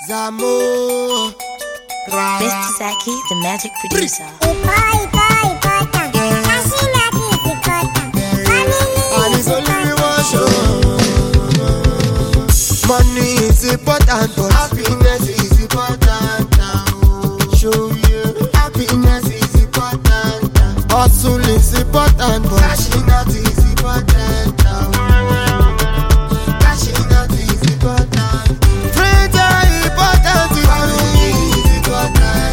Zamo. Mr. Zaki, the magic producer. And it's only one show. Money is important, but happiness is important. Show you happiness is important. Hustle is important, but cashing out is important. Cashing out is important. Friends are important. Family is important.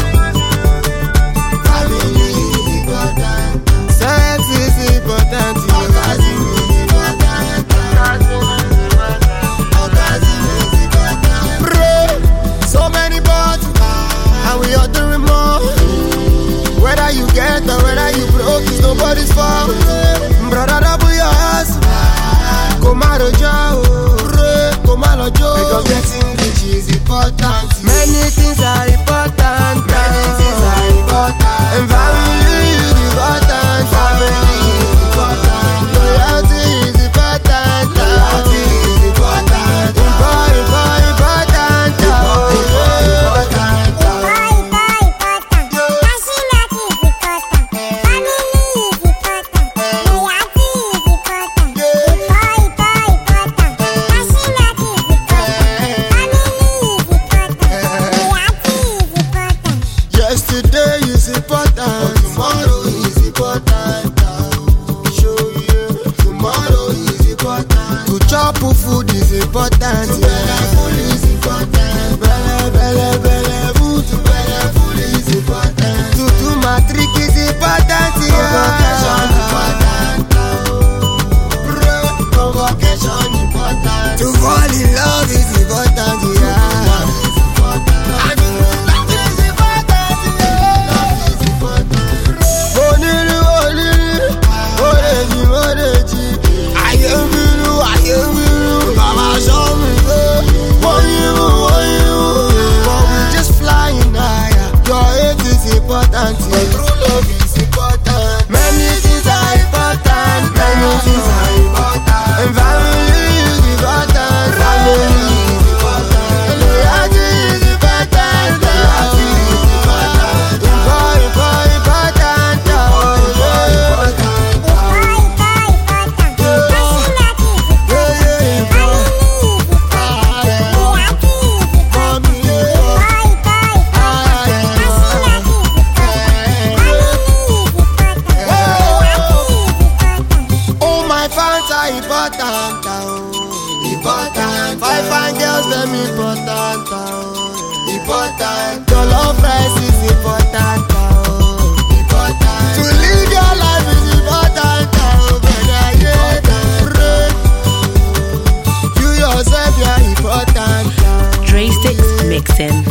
Family is important. Sex is important. Orgasm is important. Orgasm is important. Pray. So many bottles, and we are doing more. Whether you get or whether you broke, it's nobody's fault. Brother, double your hustle. Come out of jail. Come out of jail. Because getting rich is important. Many things are important. Many things are important. And family is important. Family is important. Loyalty is important. Loyalty is important. Yesterday is important, tomorrow is important. Show you, tomorrow is important. To chop food is important. To belle food is important. Belle food, to belle food is important. To do matric is important. Convocation important. Convocation important. To fall in love is important. Important. But true love is important. Many things are important. Many things are important. And family is important. Family is important. Loyalty is important. Loyalty is important. Important. Five fine girls, them important. Important. Your love price is important. Important. To live your life is important. You yourself, you're important. Dre Sticks mixing.